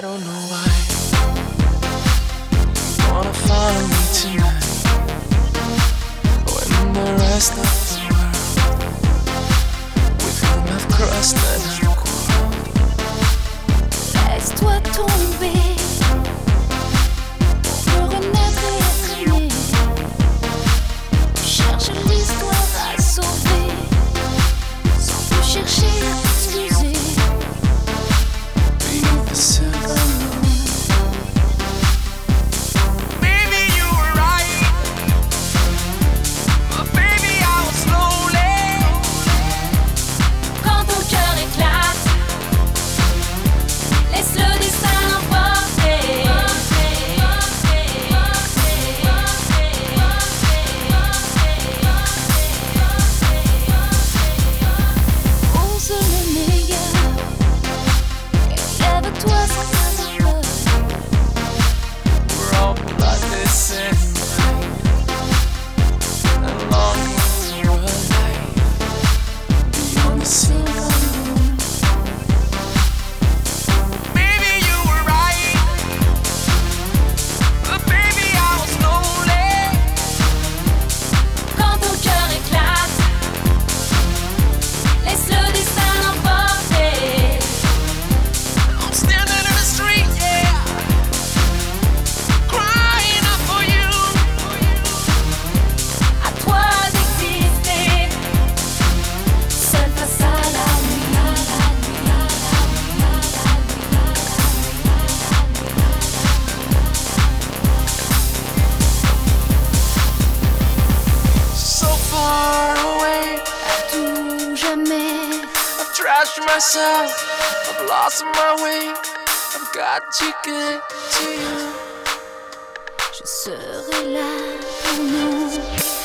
don't know why you wanna follow me tonight when the rest of the world with whom I've crossed and I've quarreled. Laisse-toi tomber pour renaître et être aimé. Tu cherches l'histoire à sauver sans plus chercher à t'excuser. Beneath the silver moon. Myself, I've lost my way, I've got to get to you. Je serai là pour nous.